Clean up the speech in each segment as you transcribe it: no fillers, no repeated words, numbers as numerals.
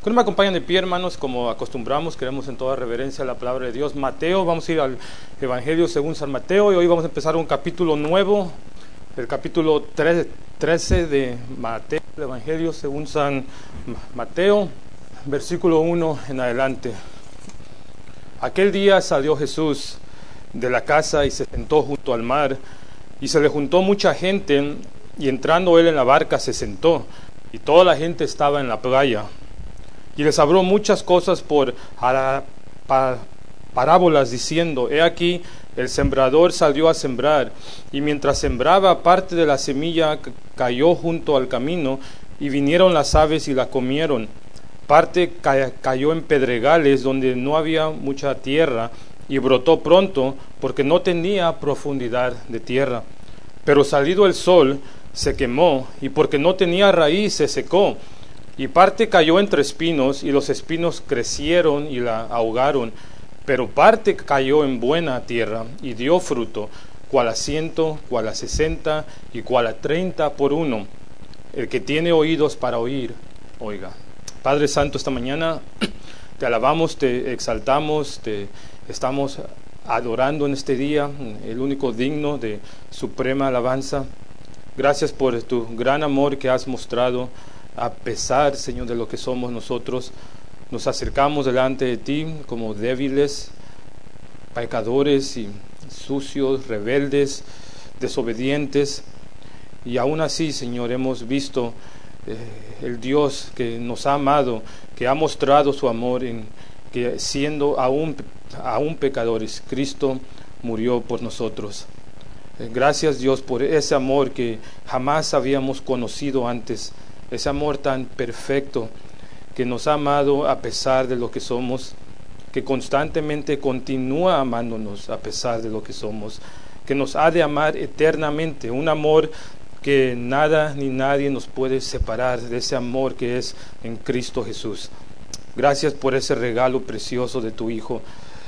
¿Por qué no me acompañan de pie, hermanos? Como acostumbramos, queremos en toda reverencia a la palabra de Dios. Mateo, vamos a ir al Evangelio según San Mateo, y hoy vamos a empezar un capítulo nuevo, el capítulo 13 de Mateo, el Evangelio según San Mateo, versículo 1 en adelante. Aquel día salió Jesús de la casa y se sentó junto al mar, y se le juntó mucha gente, y entrando él en la barca se sentó, y toda la gente estaba en la playa. Y les habló muchas cosas por parábolas, diciendo: He aquí, el sembrador salió a sembrar, y mientras sembraba, parte de la semilla cayó junto al camino, y vinieron las aves y la comieron. Parte cayó en pedregales, donde no había mucha tierra, y brotó pronto, porque no tenía profundidad de tierra. Pero salido el sol, se quemó, y porque no tenía raíz, se secó. Y parte cayó entre espinos, y los espinos crecieron y la ahogaron. Pero parte cayó en buena tierra, y dio fruto, cual a 100, cual a 60, y cual a 30 por uno. El que tiene oídos para oír, oiga. Padre Santo, esta mañana te alabamos, te exaltamos, te estamos adorando en este día, el único digno de suprema alabanza. Gracias por tu gran amor que has mostrado. A pesar, Señor, de lo que somos nosotros, nos acercamos delante de ti como débiles, pecadores y sucios, rebeldes, desobedientes. Y aún así, Señor, hemos visto el Dios que nos ha amado, que ha mostrado su amor en que siendo aún pecadores, Cristo murió por nosotros. Gracias, Dios, por ese amor que jamás habíamos conocido antes. Ese amor tan perfecto que nos ha amado a pesar de lo que somos, que constantemente continúa amándonos a pesar de lo que somos, que nos ha de amar eternamente, un amor que nada ni nadie nos puede separar de ese amor que es en Cristo Jesús. Gracias por ese regalo precioso de tu Hijo.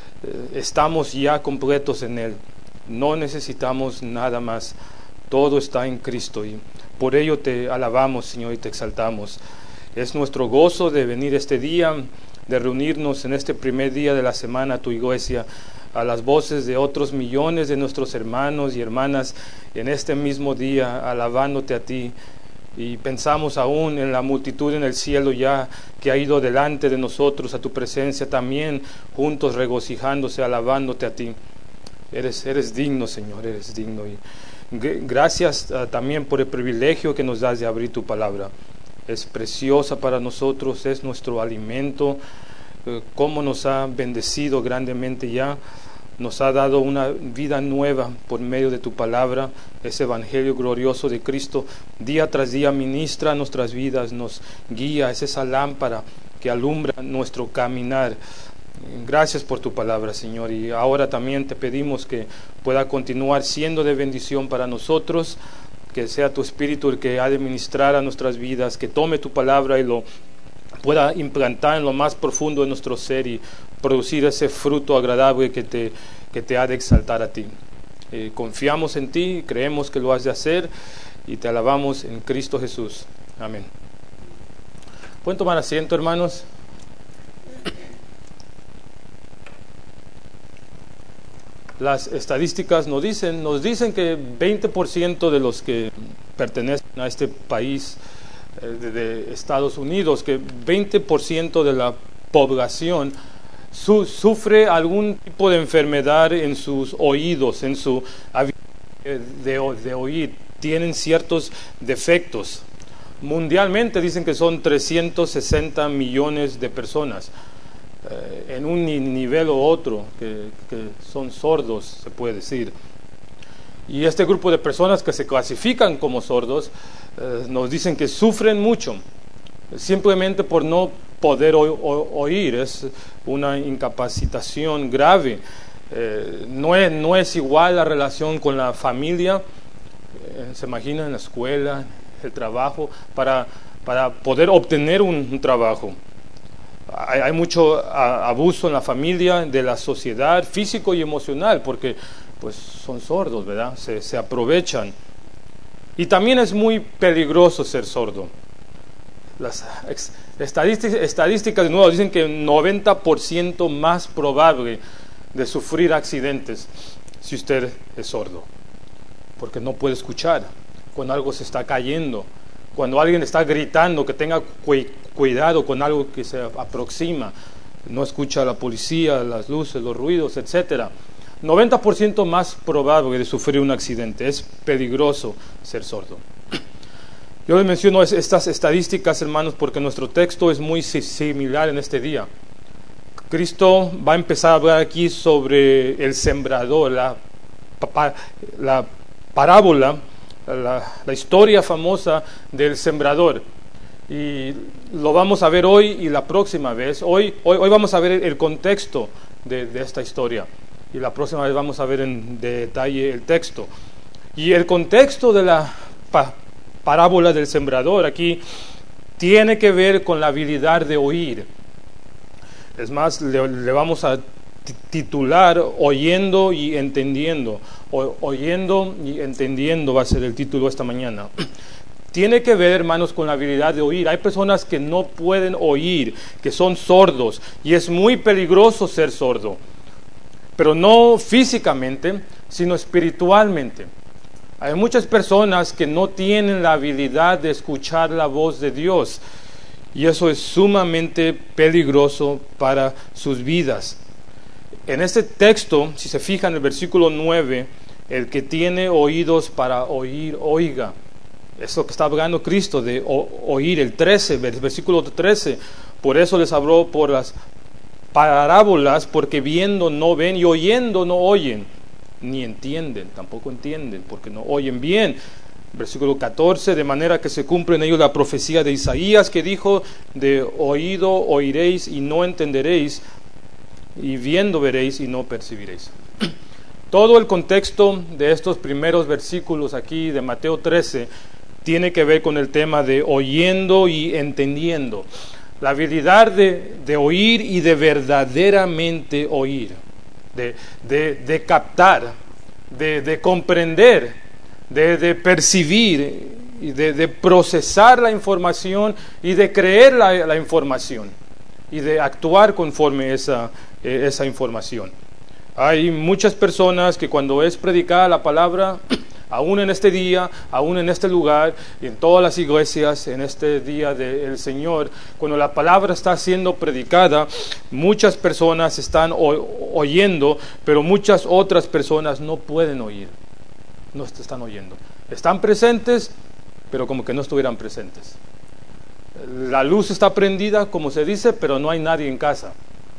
Estamos ya completos en Él, no necesitamos nada más, todo está en Cristo, y por ello te alabamos, Señor, y te exaltamos. Es nuestro gozo de venir este día, de reunirnos en este primer día de la semana a tu iglesia, a las voces de otros millones de nuestros hermanos y hermanas en este mismo día, alabándote a ti. Y pensamos aún en la multitud en el cielo ya que ha ido delante de nosotros a tu presencia, también juntos regocijándose, alabándote a ti. Eres digno, Señor, eres digno. Y gracias también por el privilegio que nos das de abrir tu palabra. Es preciosa para nosotros, es nuestro alimento. Cómo nos ha bendecido grandemente ya. Nos ha dado una vida nueva por medio de tu palabra. Ese evangelio glorioso de Cristo día tras día ministra nuestras vidas, nos guía. Es esa lámpara que alumbra nuestro caminar. Gracias por tu palabra, Señor, y ahora también te pedimos que pueda continuar siendo de bendición para nosotros, que sea tu Espíritu el que ha de ministrar a nuestras vidas, que tome tu palabra y lo pueda implantar en lo más profundo de nuestro ser y producir ese fruto agradable que te ha de exaltar a ti. Confiamos en ti, creemos que lo has de hacer y te alabamos en Cristo Jesús. Amén. ¿Pueden tomar asiento, hermanos? Las estadísticas nos dicen que 20% de los que pertenecen a este país de Estados Unidos, que 20% de la población sufre algún tipo de enfermedad en sus oídos, en su habilidad de oír, tienen ciertos defectos. Mundialmente dicen que son 360 millones de personas. En un nivel u otro, que son sordos, se puede decir. Y este grupo de personas que se clasifican como sordos, nos dicen que sufren mucho, simplemente por no poder oír. Es una incapacitación grave. No es igual la relación con la familia. Se imagina en la escuela, el trabajo, para poder obtener un trabajo. Hay mucho abuso en la familia, de la sociedad, físico y emocional, porque pues son sordos, ¿verdad? Se aprovechan. Y también es muy peligroso ser sordo. Las estadísticas de nuevo dicen que 90% más probable de sufrir accidentes si usted es sordo, porque no puede escuchar cuando algo se está cayendo, cuando alguien está gritando, que tenga cuidado con algo que se aproxima, no escucha a la policía, las luces, los ruidos, etcétera. 90% más probable de sufrir un accidente. Es peligroso ser sordo. Yo les menciono estas estadísticas, hermanos, porque nuestro texto es muy similar en este día. Cristo va a empezar a hablar aquí sobre el sembrador, la parábola, la historia famosa del sembrador. Y lo vamos a ver hoy y la próxima vez. Hoy vamos a ver el contexto de esta historia. Y la próxima vez vamos a ver en detalle el texto. Y el contexto de la parábola del sembrador aquí tiene que ver con la habilidad de oír. Es más, le vamos a titular Oyendo y Entendiendo. Oyendo y Entendiendo va a ser el título esta mañana. Tiene que ver, hermanos, con la habilidad de oír. Hay personas que no pueden oír, que son sordos, y es muy peligroso ser sordo. Pero no físicamente, sino espiritualmente. Hay muchas personas que no tienen la habilidad de escuchar la voz de Dios, y eso es sumamente peligroso para sus vidas. En este texto, si se fijan en el versículo 9, el que tiene oídos para oír, oiga. Es lo que está hablando Cristo de oír. El 13, versículo 13, por eso les habló por las parábolas, porque viendo no ven y oyendo no oyen, ni entienden, tampoco entienden, porque no oyen bien. Versículo 14, de manera que se cumple en ellos la profecía de Isaías, que dijo: de oído oiréis y no entenderéis, y viendo veréis y no percibiréis. Todo el contexto de estos primeros versículos aquí de Mateo 13 tiene que ver con el tema de oyendo y entendiendo. La habilidad de oír y de verdaderamente oír, de captar, de comprender, de percibir, y de procesar la información y de creer la información y de actuar conforme esa información. Hay muchas personas que cuando es predicada la palabra, aún en este día, aún en este lugar, y en todas las iglesias, en este día del Señor, cuando la palabra está siendo predicada, muchas personas están oyendo, pero muchas otras personas no pueden oír, no están oyendo. Están presentes, pero como que no estuvieran presentes. La luz está prendida, como se dice, pero no hay nadie en casa.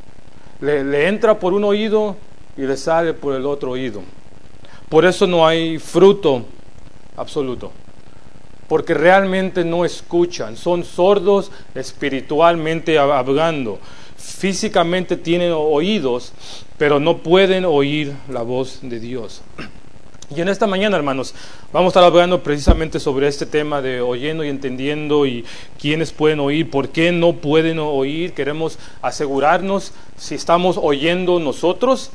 Le entra por un oído y le sale por el otro oído. Por eso no hay fruto absoluto, porque realmente no escuchan, son sordos espiritualmente hablando. Físicamente tienen oídos, pero no pueden oír la voz de Dios. Y en esta mañana, hermanos, vamos a estar hablando precisamente sobre este tema de oyendo y entendiendo, y quiénes pueden oír, por qué no pueden oír. Queremos asegurarnos si estamos oyendo nosotros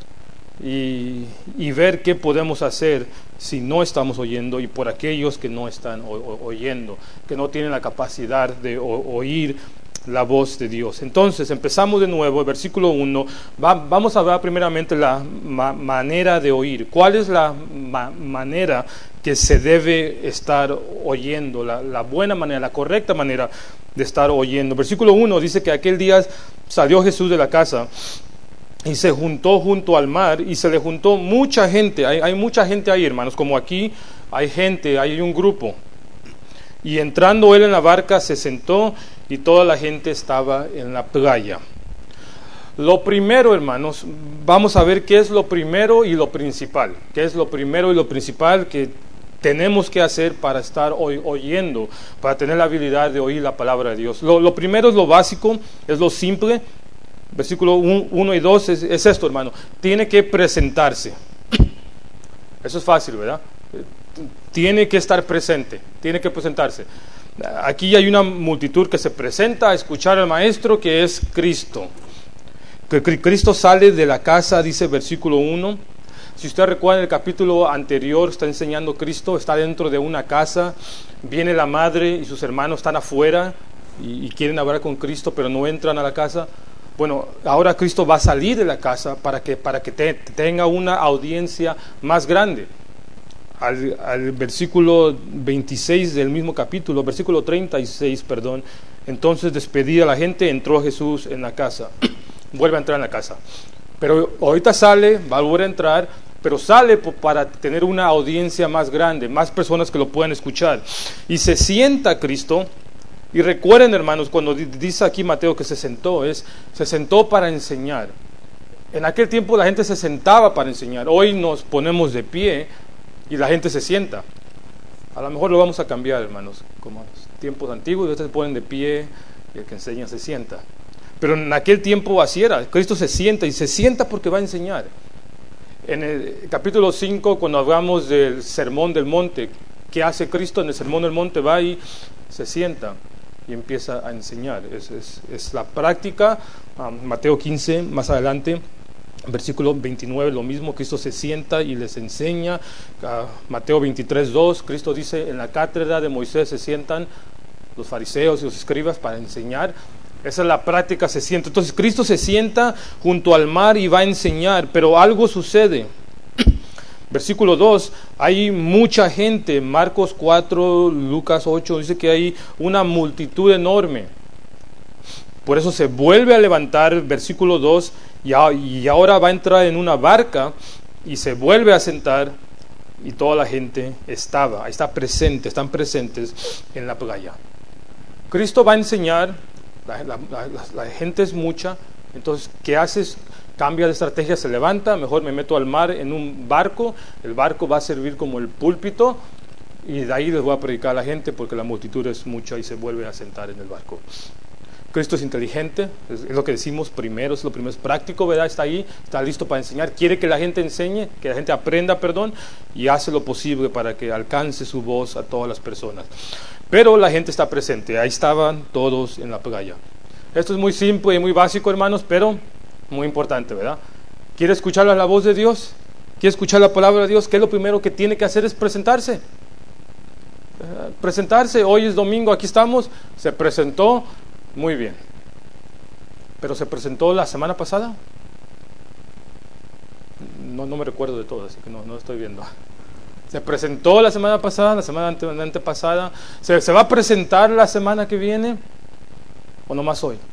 y ver qué podemos hacer si no estamos oyendo, y por aquellos que no están oyendo, que no tienen la capacidad de oír la voz de Dios. Entonces, empezamos de nuevo, el versículo 1, vamos a hablar primeramente la manera de oír. ¿Cuál es la manera que se debe estar oyendo? La buena manera, la correcta manera de estar oyendo. Versículo 1 dice que aquel día salió Jesús de la casa y se juntó junto al mar, y se le juntó mucha gente. Hay mucha gente ahí, hermanos, como aquí hay gente, hay un grupo. Y entrando él en la barca se sentó, y toda la gente estaba en la playa. Lo primero, hermanos, vamos a ver qué es lo primero y lo principal. ¿Qué es lo primero y lo principal que tenemos que hacer para estar oyendo, para tener la habilidad de oír la palabra de Dios? Lo primero es lo básico, es lo simple. Versículo 1 y 2 es esto, hermano. Tiene que presentarse. Eso es fácil, ¿verdad? Tiene que estar presente, tiene que presentarse. Aquí hay una multitud que se presenta a escuchar al maestro, que es Cristo. Que Cristo sale de la casa, dice versículo 1. Si usted recuerda, en el capítulo anterior está enseñando Cristo, está dentro de una casa, viene la madre y sus hermanos están afuera, y quieren hablar con Cristo, pero no entran a la casa. Bueno, ahora Cristo va a salir de la casa para que tenga una audiencia más grande. Al versículo 26 del mismo capítulo, versículo 36, perdón. Entonces, despedida la gente, entró Jesús en la casa. Vuelve a entrar en la casa. Pero ahorita sale, va a volver a entrar, pero sale para tener una audiencia más grande, más personas que lo puedan escuchar. Y se sienta Cristo. Y recuerden, hermanos, cuando dice aquí Mateo que se sentó para enseñar. En aquel tiempo la gente se sentaba para enseñar. Hoy nos ponemos de pie y la gente se sienta. A lo mejor lo vamos a cambiar, hermanos, como en los tiempos antiguos, ustedes se ponen de pie y el que enseña se sienta. Pero en aquel tiempo así era. Cristo se sienta, y se sienta porque va a enseñar. En el capítulo 5, cuando hablamos del Sermón del Monte, ¿qué hace Cristo en el Sermón del Monte? Va y se sienta y empieza a enseñar. Es la práctica. Mateo 15, más adelante, versículo 29, lo mismo, Cristo se sienta y les enseña. Mateo 23, 2, Cristo dice, en la cátedra de Moisés se sientan los fariseos y los escribas para enseñar. Esa es la práctica, se sienta. Entonces Cristo se sienta junto al mar y va a enseñar, pero algo sucede. Versículo 2, hay mucha gente. Marcos 4, Lucas 8, dice que hay una multitud enorme. Por eso se vuelve a levantar, versículo 2, y ahora va a entrar en una barca y se vuelve a sentar, y toda la gente están presentes en la playa. Cristo va a enseñar, la gente es mucha, entonces ¿qué haces? Cambia de estrategia, se levanta, mejor me meto al mar en un barco, el barco va a servir como el púlpito, y de ahí les voy a predicar a la gente porque la multitud es mucha, y se vuelve a sentar en el barco. Cristo es inteligente, es lo que decimos primero, es práctico, ¿verdad? Está ahí, está listo para enseñar, quiere que la gente enseñe, que la gente aprenda, y hace lo posible para que alcance su voz a todas las personas. Pero la gente está presente, ahí estaban todos en la playa. Esto es muy simple y muy básico, hermanos, pero muy importante, ¿verdad? ¿Quiere escuchar la voz de Dios? ¿Quiere escuchar la palabra de Dios? ¿Qué es lo primero que tiene que hacer? Es presentarse. Presentarse, hoy es domingo, aquí estamos, se presentó. Muy bien. ¿Pero se presentó la semana pasada? No me recuerdo de todo, así que no estoy viendo. Se presentó la semana pasada, la semana antepasada. ¿Se va a presentar la semana que viene? ¿O nomás hoy?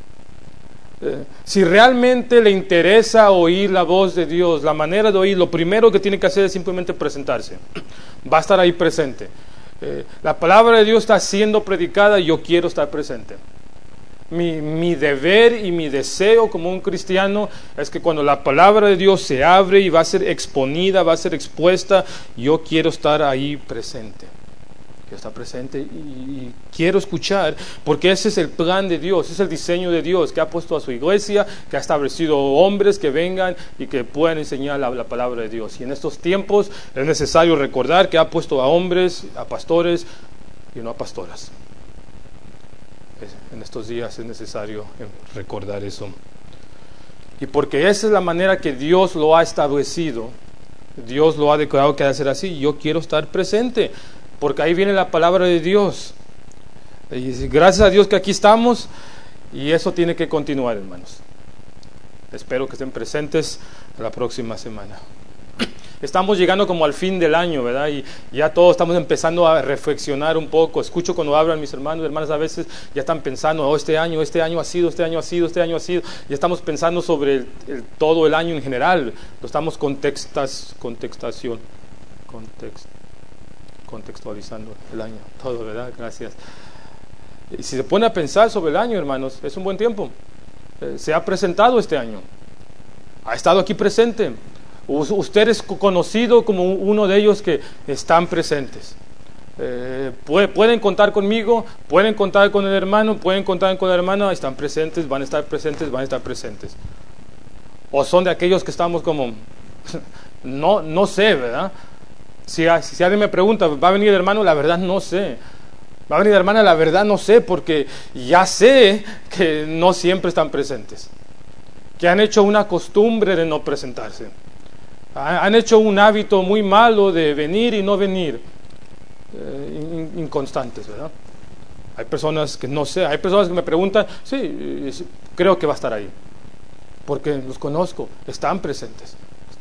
Si realmente le interesa oír la voz de Dios, la manera de oír, lo primero que tiene que hacer es simplemente presentarse. Va a estar ahí presente. La palabra de Dios está siendo predicada y yo quiero estar presente. Mi deber y mi deseo como un cristiano es que cuando la palabra de Dios se abre y va a ser exponida, va a ser expuesta, yo quiero estar ahí presente. Quiero estar presente y quiero escuchar, porque ese es el plan de Dios, ese es el diseño de Dios que ha puesto a su iglesia, que ha establecido hombres que vengan y que puedan enseñar la palabra de Dios. Y en estos tiempos es necesario recordar que ha puesto a hombres, a pastores y no a pastoras. En estos días es necesario recordar eso. Y porque esa es la manera que Dios lo ha establecido, Dios lo ha declarado que ha de ser así, yo quiero estar presente, porque ahí viene la palabra de Dios. Y gracias a Dios que aquí estamos, y eso tiene que continuar, hermanos. Espero que estén presentes la próxima semana. Estamos llegando como al fin del año, ¿verdad? Y ya todos estamos empezando a reflexionar un poco. Escucho cuando hablan mis hermanos y hermanas, a veces ya están pensando, este año ha sido. Ya estamos pensando sobre todo el año en general. Lo estamos contextualizando el año, todo, ¿verdad? Gracias. Y si se pone a pensar sobre el año, hermanos, es un buen tiempo. Se ha presentado este año. Ha estado aquí presente. Usted es conocido como uno de ellos que están presentes. Pueden contar conmigo, pueden contar con el hermano, pueden contar con la hermana, están presentes, van a estar presentes. O son de aquellos que estamos como, no sé, ¿verdad? Si alguien me pregunta, ¿va a venir el hermano? La verdad no sé. ¿Va a venir la hermana? La verdad no sé, porque ya sé que no siempre están presentes. Que han hecho una costumbre de no presentarse. Han hecho un hábito muy malo de venir y no venir, inconstantes, ¿verdad? Hay personas que no sé, hay personas que me preguntan, sí, creo que va a estar ahí, porque los conozco, están presentes.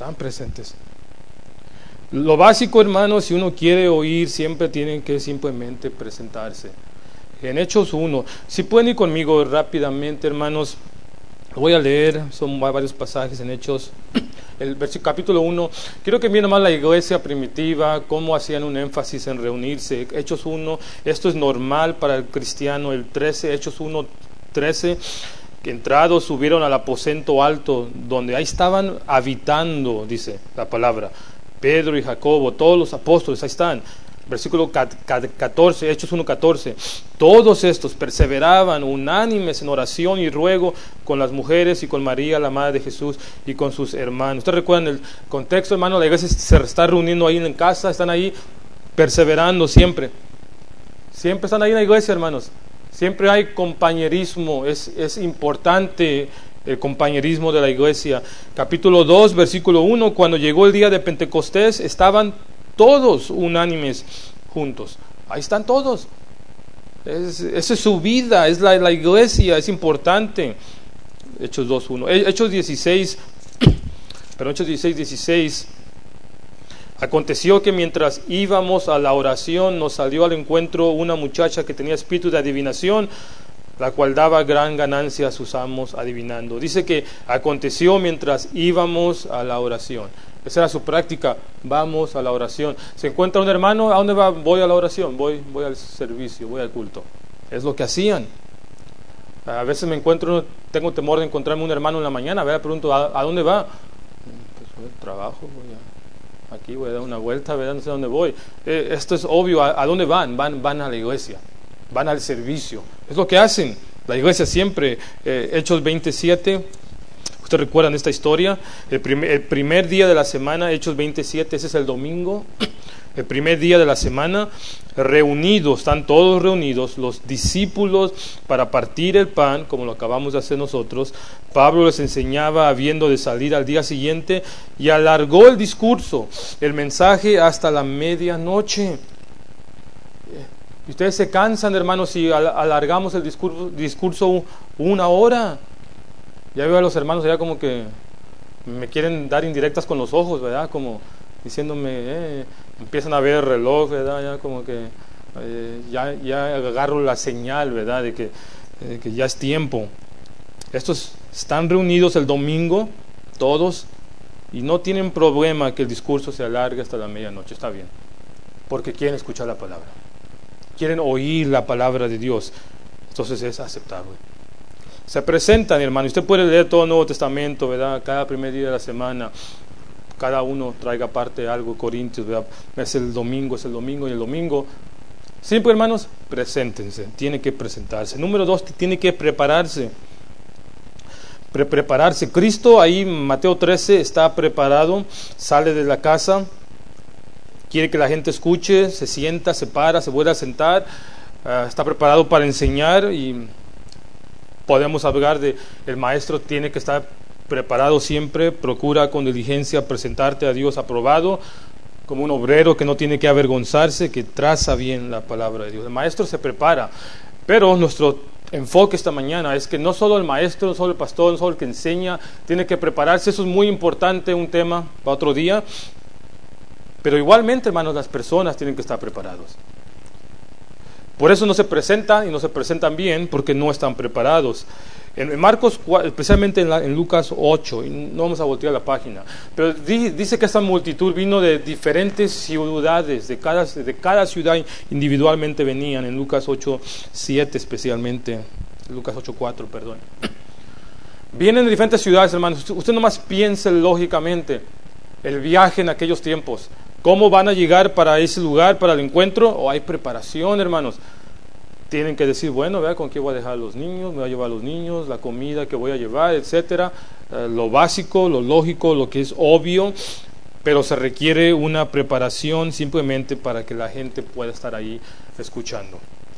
Lo básico, hermanos, si uno quiere oír, siempre tienen que simplemente presentarse. En Hechos 1, si pueden ir conmigo rápidamente, hermanos, voy a leer, son varios pasajes en Hechos, el capítulo 1. Quiero que miren más la iglesia primitiva, cómo hacían un énfasis en reunirse. Hechos 1, esto es normal para el cristiano. El 13, Hechos 1, 13, que entrados subieron al aposento alto, donde ahí estaban habitando, dice la palabra, Pedro y Jacobo, todos los apóstoles, ahí están. Versículo 14, Hechos 1:14, todos estos perseveraban unánimes en oración y ruego con las mujeres y con María, la madre de Jesús, y con sus hermanos. ¿Ustedes recuerdan el contexto, hermano? La iglesia se está reuniendo ahí en casa, están ahí perseverando siempre. Siempre están ahí en la iglesia, hermanos. Siempre hay compañerismo, es importante el compañerismo de la iglesia. Capítulo 2, versículo 1, cuando llegó el día de Pentecostés, estaban todos unánimes juntos. Ahí están todos. Esa es su vida, es la iglesia, es importante. Hechos 2:1. Hechos 16, 16. Aconteció que mientras íbamos a la oración, nos salió al encuentro una muchacha que tenía espíritu de adivinación, la cual daba gran ganancia a sus amos adivinando. Dice que aconteció mientras íbamos a la oración. Esa era su práctica, vamos a la oración. Se encuentra un hermano, ¿a dónde va? Voy a la oración, voy al servicio, voy al culto. Es lo que hacían. A veces tengo temor de encontrarme un hermano en la mañana, pregunto, ¿a dónde va? Pues voy al trabajo, aquí voy a dar una vuelta, no sé a dónde voy. Esto es obvio, ¿a dónde van? Van a la iglesia, van al servicio. Es lo que hacen la iglesia siempre. Hechos 27. ¿Ustedes recuerdan esta historia? El primer día de la semana, Hechos 27, ese es el domingo. El primer día de la semana, están todos reunidos, los discípulos para partir el pan, como lo acabamos de hacer nosotros. Pablo les enseñaba habiendo de salir al día siguiente y alargó el discurso, el mensaje hasta la medianoche. Y ustedes se cansan, hermanos, si alargamos el discurso 1 hora. Ya veo a los hermanos allá como que me quieren dar indirectas con los ojos, ¿verdad? Como diciéndome, empiezan a ver el reloj, ¿verdad? Ya como que ya agarro la señal, ¿verdad? De que ya es tiempo. Estos están reunidos el domingo, todos, y no tienen problema que el discurso se alargue hasta la medianoche, está bien, porque quieren escuchar la palabra, quieren oír la palabra de Dios, entonces es aceptable. Se presentan, hermano. Usted puede leer todo el Nuevo Testamento, ¿verdad? Cada primer día de la semana, cada uno traiga parte de algo, Corintios, ¿verdad? Es el domingo y el domingo. Siempre, hermanos, preséntense. Tiene que presentarse. Número 2, tiene que prepararse. Prepararse. Cristo, ahí en Mateo 13, está preparado, sale de la casa, quiere que la gente escuche, se sienta, se para, se vuelve a sentar, está preparado para enseñar. Y podemos hablar de el maestro tiene que estar preparado siempre, procura con diligencia presentarte a Dios aprobado, como un obrero que no tiene que avergonzarse, que traza bien la palabra de Dios. El maestro se prepara, pero nuestro enfoque esta mañana es que no solo el maestro, no solo el pastor, no solo el que enseña, tiene que prepararse. Eso es muy importante, un tema para otro día, pero igualmente, hermanos, las personas tienen que estar preparados. Por eso no se presentan y no se presentan bien, porque no están preparados. En Marcos, especialmente en Lucas 8, y no vamos a voltear la página, pero dice que esta multitud vino de diferentes ciudades, de cada ciudad individualmente venían, en Lucas 8:7 especialmente, Lucas 8:4, perdón. Vienen de diferentes ciudades, hermanos. Usted nomás piense lógicamente el viaje en aquellos tiempos. ¿Cómo van a llegar para ese lugar, para el encuentro? ¿O hay preparación, hermanos? Tienen que decir, bueno, vea con qué voy a dejar a los niños, me voy a llevar a los niños, la comida que voy a llevar, etcétera. Lo básico, lo lógico, lo que es obvio, pero se requiere una preparación simplemente para que la gente pueda estar ahí escuchando.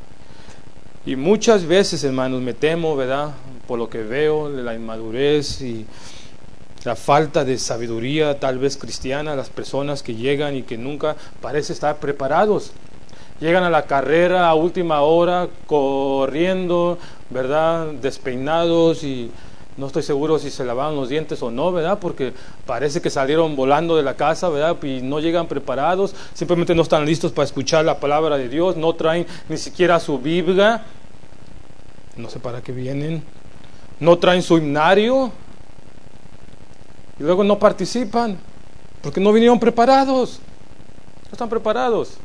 Y muchas veces, hermanos, me temo, ¿verdad? Por lo que veo, de la inmadurez y la falta de sabiduría tal vez cristiana, las personas que llegan y que nunca parece estar preparados. Llegan a la carrera a última hora, corriendo, ¿verdad? Despeinados, y no estoy seguro si se lavaron los dientes o no, ¿verdad? Porque parece que salieron volando de la casa, ¿verdad? Y no llegan preparados, simplemente no están listos para escuchar la palabra de Dios, no traen ni siquiera su Biblia, no sé para qué vienen, no traen su himnario, y luego no participan, porque no vinieron preparados, no están preparados.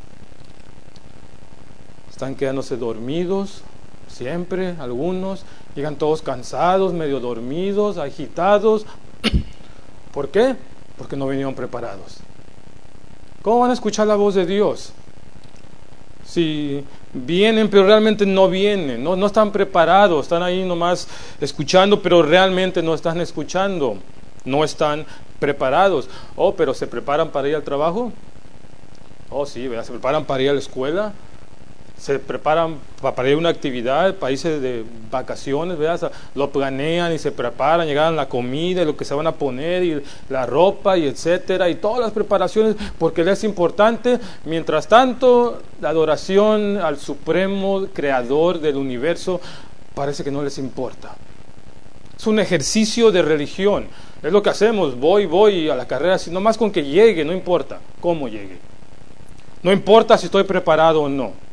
Están quedándose dormidos, siempre, algunos, llegan todos cansados, medio dormidos, agitados. ¿Por qué? Porque no vinieron preparados. ¿Cómo van a escuchar la voz de Dios? Si vienen, pero realmente no vienen, no están preparados, están ahí nomás escuchando, pero realmente no están escuchando, no están preparados. Oh, pero ¿se preparan para ir al trabajo? Oh, sí, ¿verdad? ¿Se preparan para ir a la escuela? Se preparan para ir a una actividad, para irse de vacaciones, ¿verdad? Lo planean y se preparan, llegan la comida y lo que se van a poner y la ropa y etcétera, y todas las preparaciones, porque les es importante. Mientras tanto, la adoración al supremo creador del universo parece que no les importa. Es un ejercicio de religión, es lo que hacemos, voy a la carrera, si nomás con que llegue, no importa cómo llegue, no importa si estoy preparado o no.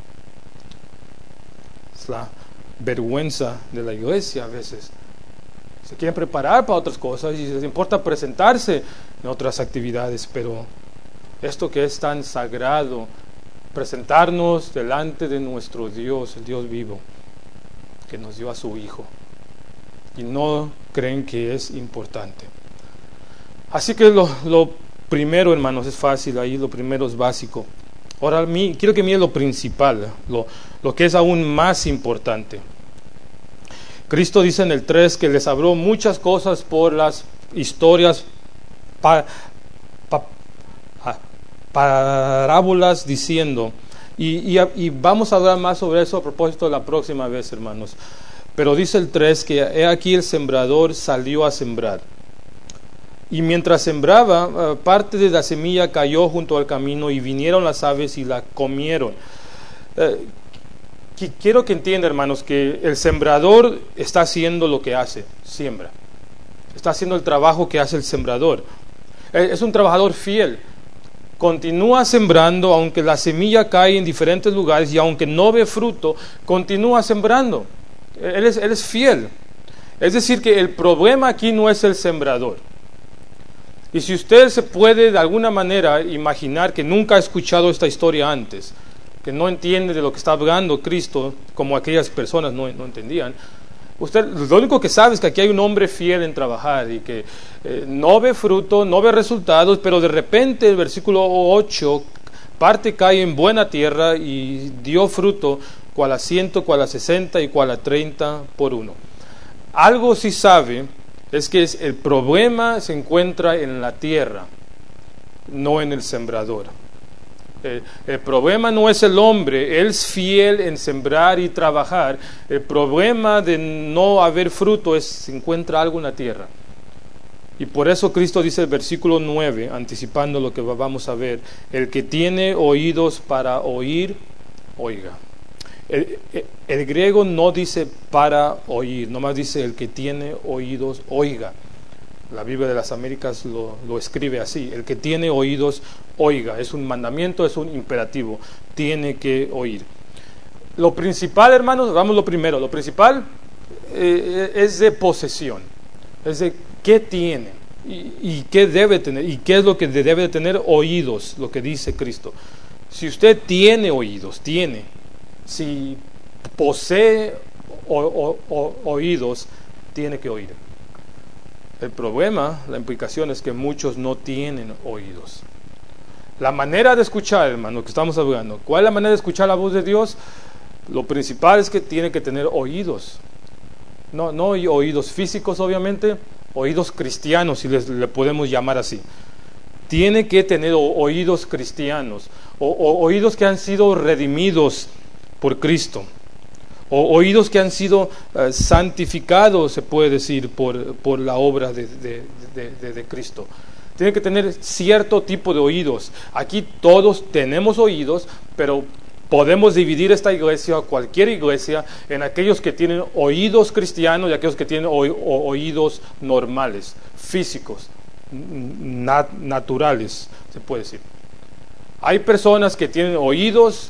La vergüenza de la iglesia a veces. Se quieren preparar para otras cosas y les importa presentarse en otras actividades, pero esto que es tan sagrado, presentarnos delante de nuestro Dios, el Dios vivo, que nos dio a su Hijo, y no creen que es importante. Así que lo primero, hermanos, es fácil, ahí lo primero es básico. Ahora quiero que mire lo principal, lo que es aún más importante. Cristo dice en el 3 que les habló muchas cosas por las historias, parábolas, diciendo, y vamos a hablar más sobre eso a propósito la próxima vez, hermanos. Pero dice el 3 que he aquí el sembrador salió a sembrar. Y mientras sembraba, parte de la semilla cayó junto al camino y vinieron las aves y la comieron. Quiero que entiendan, hermanos, que el sembrador está haciendo lo que hace, siembra. Está haciendo el trabajo que hace el sembrador. Es un trabajador fiel. Continúa sembrando, aunque la semilla cae en diferentes lugares y aunque no ve fruto, continúa sembrando. Él es fiel. Es decir, que el problema aquí no es el sembrador. Y si usted se puede de alguna manera imaginar que nunca ha escuchado esta historia antes, que no entiende de lo que está hablando Cristo, como aquellas personas no entendían, usted lo único que sabe es que aquí hay un hombre fiel en trabajar y que no ve fruto, no ve resultados, pero de repente el versículo 8, parte cae en buena tierra y dio fruto, cual a 100, cual a 60 y cual a 30 por uno. Algo sí sabe, es que el problema se encuentra en la tierra, no en el sembrador. El problema no es el hombre, él es fiel en sembrar y trabajar. El problema de no haber fruto se encuentra algo en la tierra. Y por eso Cristo dice el versículo 9, anticipando lo que vamos a ver: el que tiene oídos para oír, oiga. El griego no dice para oír, nomás dice el que tiene oídos, oiga. La Biblia de las Américas lo escribe así: el que tiene oídos, oiga. Es un mandamiento, es un imperativo, tiene que oír. Lo principal, hermanos, vamos lo primero, lo principal es de posesión, es de qué tiene y qué debe tener, y qué es lo que debe de tener: oídos, lo que dice Cristo. Si usted tiene oídos, si posee oídos, tiene que oír. El problema, la implicación es que muchos no tienen oídos. La manera de escuchar, hermano, que estamos hablando, ¿cuál es la manera de escuchar la voz de Dios? Lo principal es que tiene que tener oídos. No oídos físicos, obviamente, oídos cristianos, si le podemos llamar así. Tiene que tener oídos cristianos, oídos que han sido redimidos por Cristo, oídos que han sido santificados, se puede decir, por la obra de Cristo. Tienen que tener cierto tipo de oídos. Aquí todos tenemos oídos, pero Podemos dividir esta iglesia, cualquier iglesia, en aquellos que tienen oídos cristianos y aquellos que tienen oídos normales, físicos, naturales, se puede decir. Hay personas que tienen oídos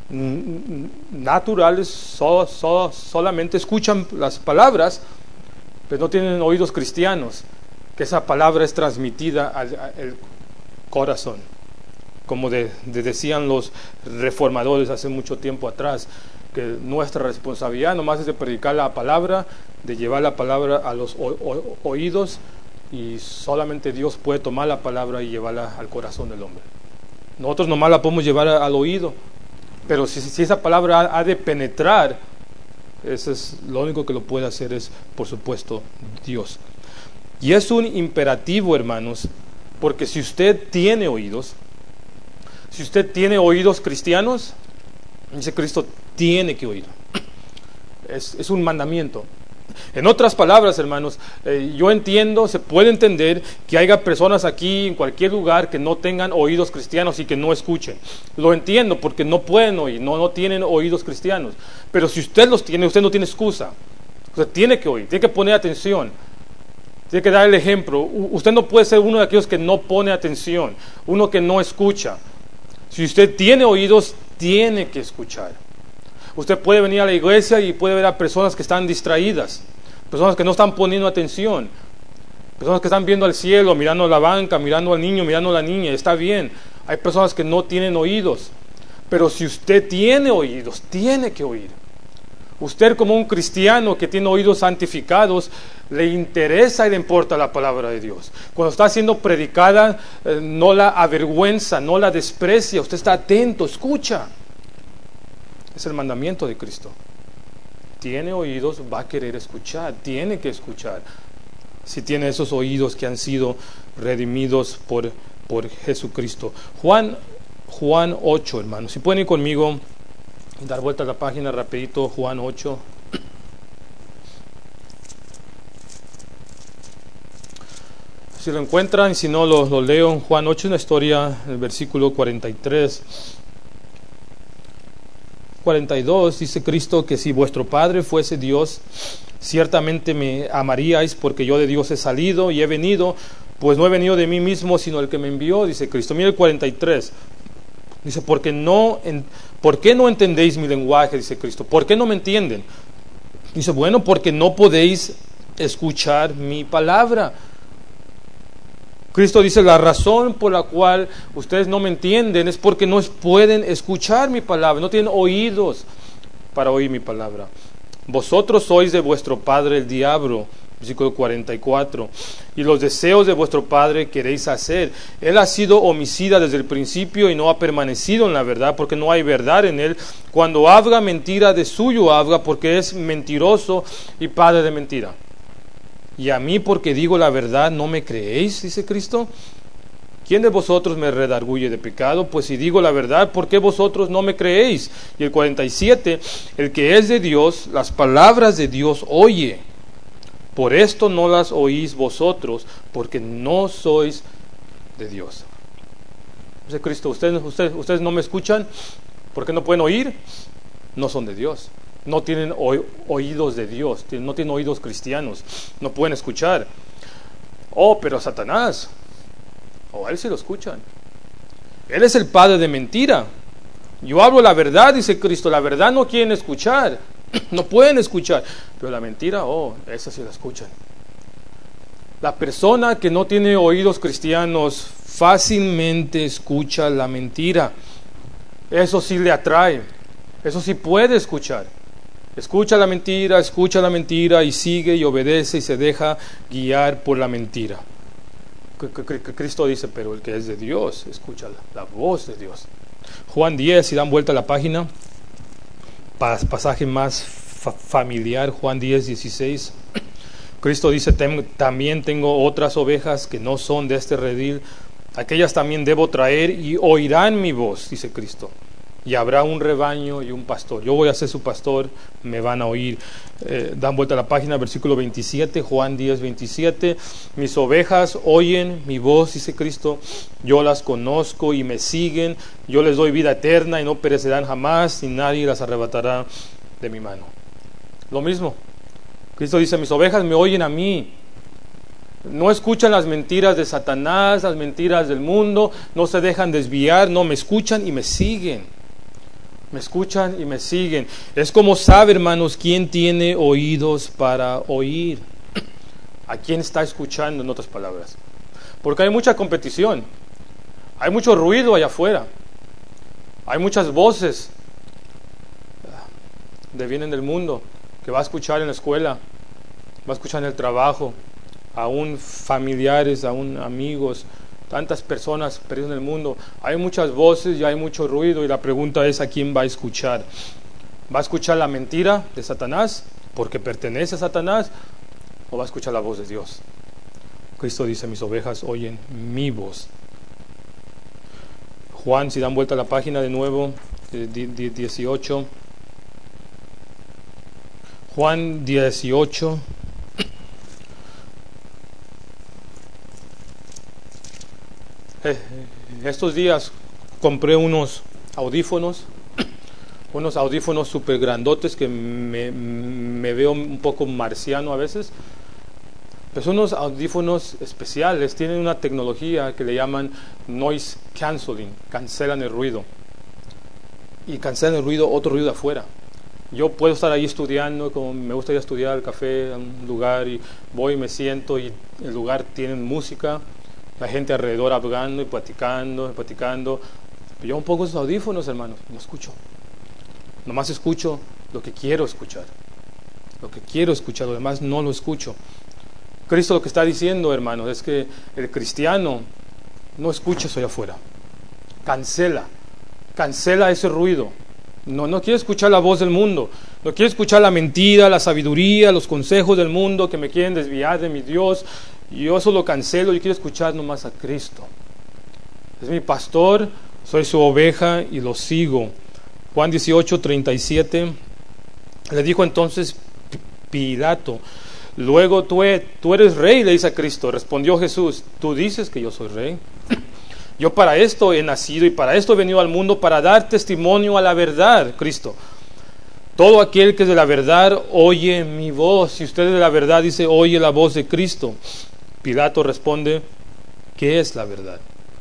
naturales, solamente escuchan las palabras, pero no tienen oídos cristianos, que esa palabra es transmitida al corazón. Como decían los reformadores hace mucho tiempo atrás, que nuestra responsabilidad nomás es de predicar la palabra, de llevar la palabra a los oídos, y solamente Dios puede tomar la palabra y llevarla al corazón del hombre. Nosotros nomás la podemos llevar al oído, pero si esa palabra ha de penetrar, eso es lo único que lo puede hacer, es por supuesto Dios. Y es un imperativo, hermanos, porque si usted tiene oídos, si usted tiene oídos cristianos, dice Cristo, tiene que oír. Es un mandamiento. En otras palabras, hermanos, yo entiendo, se puede entender que haya personas aquí en cualquier lugar que no tengan oídos cristianos y que no escuchen. Lo entiendo porque no pueden oír, no tienen oídos cristianos. Pero si usted los tiene, usted no tiene excusa. Usted tiene que oír, tiene que poner atención. Tiene que dar el ejemplo. Usted no puede ser uno de aquellos que no pone atención, uno que no escucha. Si usted tiene oídos, tiene que escuchar. Usted puede venir a la iglesia y puede ver a personas que están distraídas, personas que no están poniendo atención, personas que están viendo al cielo, mirando a la banca, mirando al niño, mirando a la niña. Está bien, hay personas que no tienen oídos, pero si usted tiene oídos, tiene que oír. Usted, como un cristiano que tiene oídos santificados, le interesa y le importa la palabra de Dios. Cuando está siendo predicada, no la avergüenza, no la desprecia. Usted está atento, escucha. Es el mandamiento de Cristo. Tiene oídos, va a querer escuchar, tiene que escuchar. Si tiene esos oídos que han sido redimidos por Jesucristo. Juan 8, hermanos. Si pueden ir conmigo y dar vuelta a la página rapidito, Juan 8. Si lo encuentran, si no lo leo, en Juan 8, una historia, el versículo 42, dice Cristo que si vuestro Padre fuese Dios, ciertamente me amaríais, porque yo de Dios he salido y he venido, pues no he venido de mí mismo, sino el que me envió, dice Cristo. Mira el 43. Dice, ¿por qué no entendéis mi lenguaje? Dice Cristo. ¿Por qué no me entienden? Dice, bueno, porque no podéis escuchar mi palabra. Cristo dice, la razón por la cual ustedes no me entienden es porque no pueden escuchar mi palabra, no tienen oídos para oír mi palabra. Vosotros sois de vuestro padre el diablo, versículo 44, y los deseos de vuestro padre queréis hacer. Él ha sido homicida desde el principio y no ha permanecido en la verdad, porque no hay verdad en él. Cuando habla mentira, de suyo habla, porque es mentiroso y padre de mentira. Y a mí, porque digo la verdad, ¿no me creéis? Dice Cristo. ¿Quién de vosotros me redarguye de pecado? Pues si digo la verdad, ¿por qué vosotros no me creéis? Y el 47, el que es de Dios, las palabras de Dios oye. Por esto no las oís vosotros, porque no sois de Dios. Dice Cristo, ustedes no me escuchan, ¿por qué no pueden oír? No son de Dios. No tienen oídos de Dios, no tienen oídos cristianos, no pueden escuchar. Oh, pero Satanás, a él sí lo escuchan. Él es el padre de mentira. Yo hablo la verdad, dice Cristo, la verdad no quieren escuchar, no pueden escuchar, pero la mentira, esa sí la escuchan. La persona que no tiene oídos cristianos fácilmente escucha la mentira. Eso sí le atrae, eso sí puede escuchar. Escucha la mentira y sigue y obedece y se deja guiar por la mentira. Cristo dice, pero el que es de Dios, escucha la voz de Dios. Juan 10, si dan vuelta a la página, pasaje más familiar, Juan 10, 16. Cristo dice, también tengo otras ovejas que no son de este redil, aquellas también debo traer y oirán mi voz, dice Cristo. y habrá un rebaño y un pastor. Yo voy a ser su pastor, me van a oír. Dan vuelta a la página, versículo 27, Juan 10, 27. Mis ovejas oyen mi voz, dice Cristo, yo las conozco y me siguen, yo les doy vida eterna y no perecerán jamás, y nadie las arrebatará de mi mano. Lo mismo, Cristo dice, mis ovejas me oyen a mí. No escuchan las mentiras de Satanás, las mentiras del mundo, no se dejan desviar, no, me escuchan y me siguen. Me escuchan y me siguen. Es como sabe, hermanos, quién tiene oídos para oír. ¿A quién está escuchando, en otras palabras? Porque hay mucha competición, hay mucho ruido allá afuera, hay muchas voces que vienen del mundo, que va a escuchar en la escuela, va a escuchar en el trabajo, aún familiares, aún amigos, tantas personas perdidas en el mundo. Hay muchas voces y hay mucho ruido, y la pregunta es, ¿a quién va a escuchar? ¿Va a escuchar la mentira de Satanás porque pertenece a Satanás, o va a escuchar la voz de Dios? Cristo dice, mis ovejas oyen mi voz. Juan, si dan vuelta a la página de nuevo, 18. Juan 18. Estos días compré unos audífonos super grandotes que me veo un poco marciano a veces. Pero son unos audífonos especiales, tienen una tecnología que le llaman noise canceling, cancelan el ruido. Y cancelan el ruido, otro ruido de afuera. Yo puedo estar ahí estudiando, como me gusta ir a estudiar al café, a un lugar, y voy y me siento, y el lugar tiene música, la gente alrededor hablando y platicando. Pero yo un poco esos audífonos, hermanos, no escucho. Nomás escucho lo que quiero escuchar. Lo demás no lo escucho. Cristo lo que está diciendo, hermanos, es que el cristiano no escucha eso allá afuera. Cancela ese ruido. No quiere escuchar la voz del mundo. No quiere escuchar la mentira, la sabiduría, los consejos del mundo que me quieren desviar de mi Dios. Yo eso lo cancelo. Yo quiero escuchar nomás a Cristo. Es mi pastor, soy su oveja y lo sigo. Juan 18, 37. Le dijo entonces Pilato, luego tú eres rey, le dice a Cristo. Respondió Jesús, tú dices que yo soy rey. Yo para esto he nacido y para esto he venido al mundo, para dar testimonio a la verdad, Cristo. Todo aquel que es de la verdad oye mi voz. Si usted es de la verdad, dice, oye la voz de Cristo. Pilato responde, ¿qué es la verdad?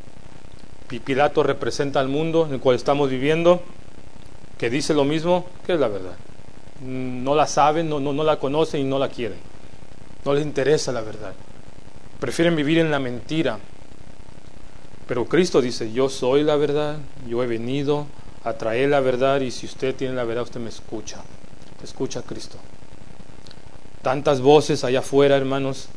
Pilato representa al mundo en el cual estamos viviendo, que dice lo mismo. ¿Qué es la verdad? No la saben, no la conocen y no la quieren. No les interesa la verdad. Prefieren vivir en la mentira. Pero Cristo dice, yo soy la verdad, yo he venido a traer la verdad, y si usted tiene la verdad, usted me escucha. Escucha a Cristo. Tantas voces allá afuera, hermanos,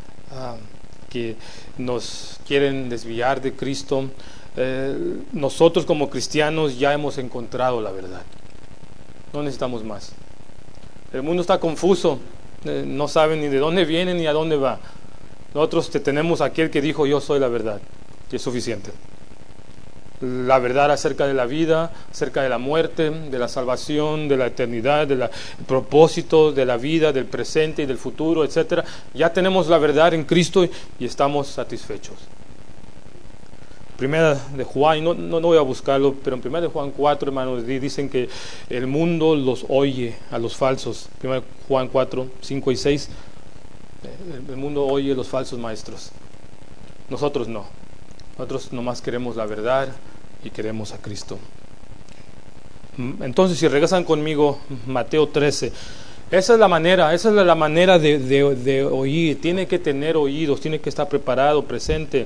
que nos quieren desviar de Cristo. Nosotros como cristianos ya hemos encontrado la verdad. No necesitamos más. El mundo está confuso, no saben ni de dónde viene ni a dónde va. Nosotros tenemos aquel que dijo, yo soy la verdad, y es suficiente. La verdad acerca de la vida, acerca de la muerte, de la salvación, de la eternidad, del propósito de la vida, del presente y del futuro, etc. Ya tenemos la verdad en Cristo y estamos satisfechos. Primera de Juan, no voy a buscarlo, pero en Primera de Juan 4, hermanos, dicen que el mundo los oye a los falsos. Primera de Juan 4, 5 y 6. El mundo oye a los falsos maestros. Nosotros no. Nosotros nomás queremos la verdad y queremos a Cristo. Entonces, si regresan conmigo, Mateo 13. Esa es la manera de oír. Tiene que tener oídos, tiene que estar preparado, presente.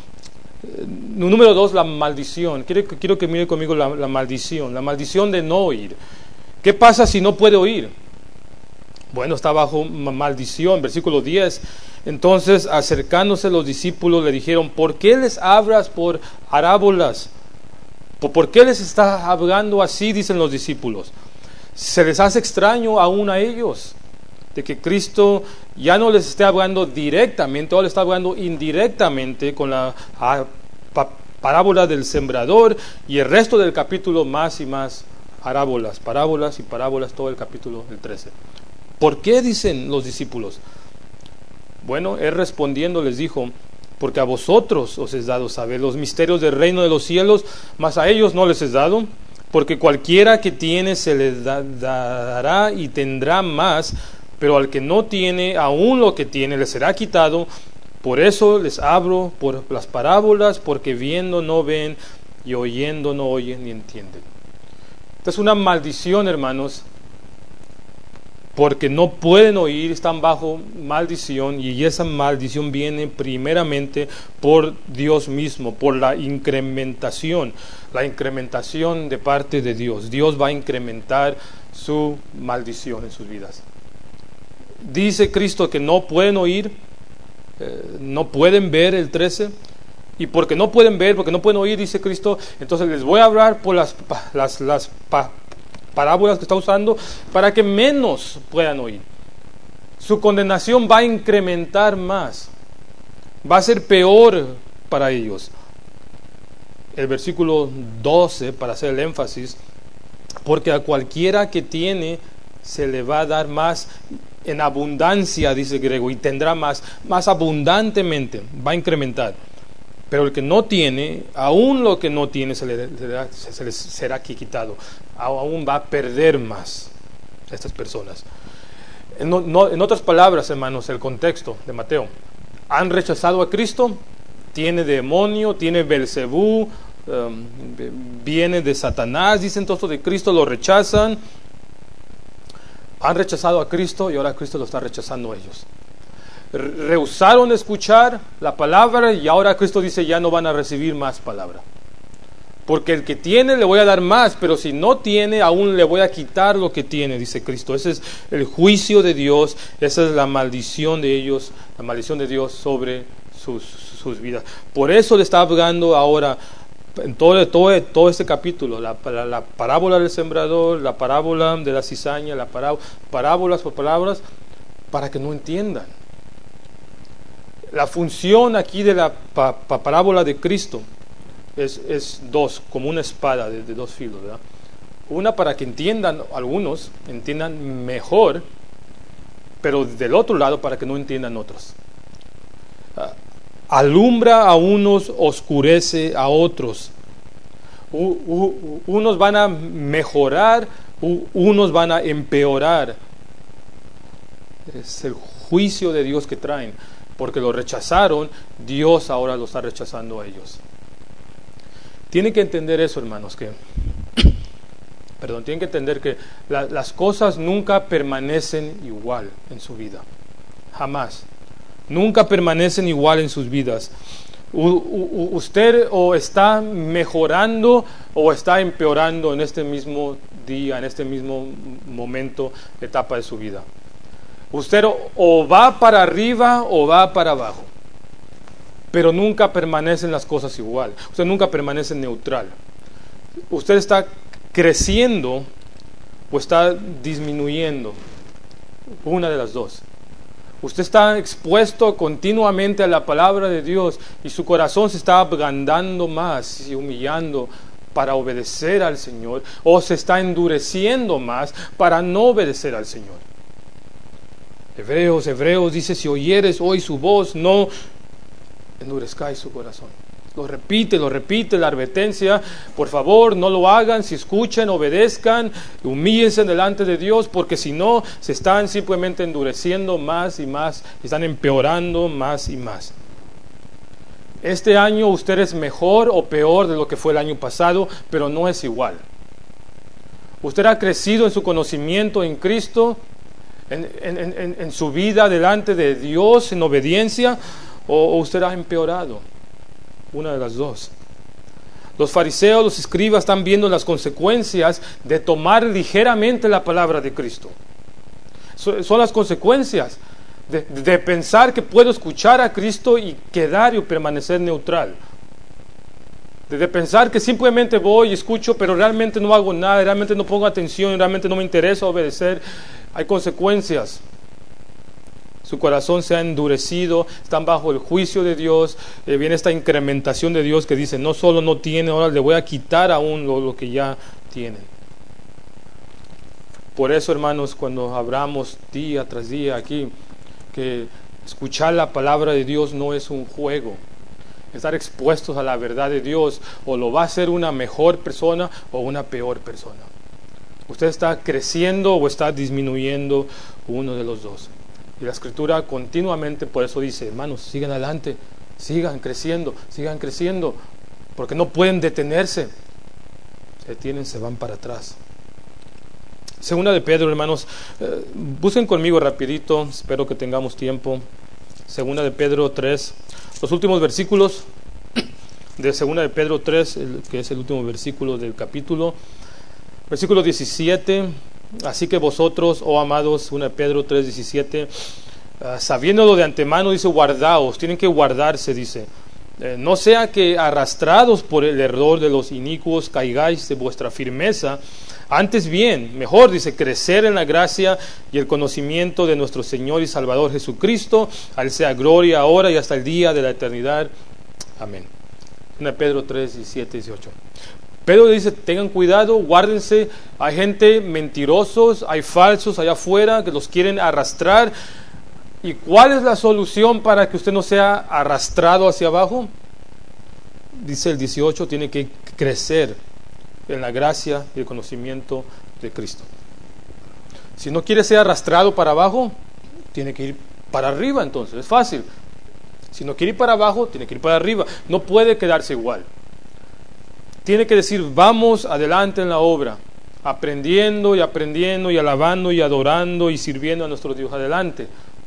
Número 2, la maldición. Quiero que mire conmigo la maldición de no oír. ¿Qué pasa si no puede oír? Bueno, está bajo maldición. Versículo 10. Entonces, acercándose los discípulos, le dijeron, ¿por qué les hablas por parábolas? ¿Por qué les está hablando así? Dicen los discípulos. Se les hace extraño aún a ellos de que Cristo ya no les esté hablando directamente, ahora les está hablando indirectamente con la parábola del sembrador, y el resto del capítulo más y más parábolas y parábolas, todo el capítulo del 13. ¿Por qué dicen los discípulos? Bueno, él respondiendo les dijo: porque a vosotros os es dado saber los misterios del reino de los cielos, mas a ellos no les es dado, porque cualquiera que tiene se le dará y tendrá más, pero al que no tiene, aún lo que tiene le será quitado. Por eso les hablo por las parábolas, porque viendo no ven, y oyendo no oyen ni entienden. Esta es una maldición, hermanos, porque no pueden oír, están bajo maldición, y esa maldición viene primeramente por Dios mismo, por la incrementación de parte de Dios. Dios va a incrementar su maldición en sus vidas. Dice Cristo que no pueden oír, no pueden ver, el 13, y porque no pueden ver, porque no pueden oír, dice Cristo, entonces les voy a hablar por las parábolas que está usando, para que menos puedan oír. Su condenación va a incrementar más, va a ser peor para ellos. El versículo 12, para hacer el énfasis: porque a cualquiera que tiene se le va a dar más en abundancia, dice el griego, y tendrá más abundantemente, va a incrementar. Pero el que no tiene, aún lo que no tiene se le será quitado, aún va a perder más estas personas. En otras palabras, hermanos, el contexto de Mateo: han rechazado a Cristo, tiene demonio, tiene Belcebú, viene de Satanás, dicen todo esto de Cristo, lo rechazan. Han rechazado a Cristo y ahora Cristo lo está rechazando a ellos. Rehusaron escuchar la palabra y ahora Cristo dice: ya no van a recibir más palabra. Porque el que tiene le voy a dar más, pero si no tiene, aún le voy a quitar lo que tiene, dice Cristo. Ese es el juicio de Dios, esa es la maldición de ellos, la maldición de Dios sobre sus vidas. Por eso le está hablando ahora en todo este capítulo, la parábola del sembrador, la parábola de la cizaña, parábolas por palabras, para que no entiendan. La función aquí de la parábola de Cristo es dos, como una espada de dos filos, ¿verdad? Una para que entiendan, algunos entiendan mejor, pero del otro lado para que no entiendan otros. Alumbra a unos, oscurece a otros. Unos van a mejorar, unos van a empeorar. Es el juicio de Dios que traen, porque lo rechazaron. Dios ahora lo está rechazando a ellos. Tienen que entender eso, hermanos, tienen que entender que las cosas nunca permanecen igual en su vida, jamás. Nunca permanecen igual en sus vidas. Usted o está mejorando o está empeorando en este mismo día, en este mismo momento, etapa de su vida. Usted o va para arriba o va para abajo, pero nunca permanecen las cosas igual. Usted nunca permanece neutral. Usted está creciendo o está disminuyendo, una de las dos. Usted está expuesto continuamente a la palabra de Dios y su corazón se está ablandando más y humillando para obedecer al Señor, o se está endureciendo más para no obedecer al Señor. Hebreos dice: si oyeres hoy su voz, no endurezcáis su corazón. Lo repite la advertencia: por favor, no lo hagan. Si escuchen, obedezcan, humíllense delante de Dios, porque si no, se están simplemente endureciendo más y más, están empeorando más y más. Este año usted es mejor o peor de lo que fue el año pasado, pero no es igual. Usted ha crecido en su conocimiento en Cristo, en su vida delante de Dios, en obediencia, o usted ha empeorado. Una de las dos. Los fariseos, los escribas están viendo las consecuencias de tomar ligeramente la palabra de Cristo. Son las consecuencias de pensar que puedo escuchar a Cristo y quedar y permanecer neutral. De pensar que simplemente voy y escucho, pero realmente no hago nada, realmente no pongo atención, realmente no me interesa obedecer. Hay consecuencias. su corazón se ha endurecido, están bajo el juicio de Dios, viene esta incrementación de Dios que dice, no solo no tiene, ahora le voy a quitar aún lo que ya tienen. Por eso, hermanos, cuando hablamos día tras día aquí, que escuchar la palabra de Dios no es un juego. Estar expuestos a la verdad de Dios, o lo va a hacer una mejor persona o una peor persona. Usted está creciendo o está disminuyendo, uno de los dos. Y la Escritura continuamente por eso dice, hermanos, sigan adelante, sigan creciendo, porque no pueden detenerse. Se detienen, se van para atrás. Segunda de Pedro, hermanos, busquen conmigo rapidito, espero que tengamos tiempo. Segunda de Pedro 3, los últimos versículos de Segunda de Pedro 3, que es el último versículo del capítulo. Versículo 17, así que vosotros, oh amados, Segunda de Pedro 3, 17, sabiéndolo de antemano, dice, guardaos, tienen que guardarse, dice. No sea que arrastrados por el error de los inicuos caigáis de vuestra firmeza. Antes bien, mejor, dice, crecer en la gracia y el conocimiento de nuestro Señor y Salvador Jesucristo. A Él sea gloria ahora y hasta el día de la eternidad. Amén. En Pedro 3, 17, 18. Pedro dice, tengan cuidado, guárdense. Hay gente mentirosos, hay falsos allá afuera que los quieren arrastrar. ¿Y cuál es la solución para que usted no sea arrastrado hacia abajo? Dice el 18, tiene que crecer en la gracia y el conocimiento de Cristo. Si no quiere ser arrastrado para abajo, tiene que ir para arriba, entonces, es fácil. Si no quiere ir para abajo, tiene que ir para arriba. No puede quedarse igual. Tiene que decir, vamos adelante en la obra, aprendiendo y alabando y adorando y sirviendo a nuestro Dios adelante.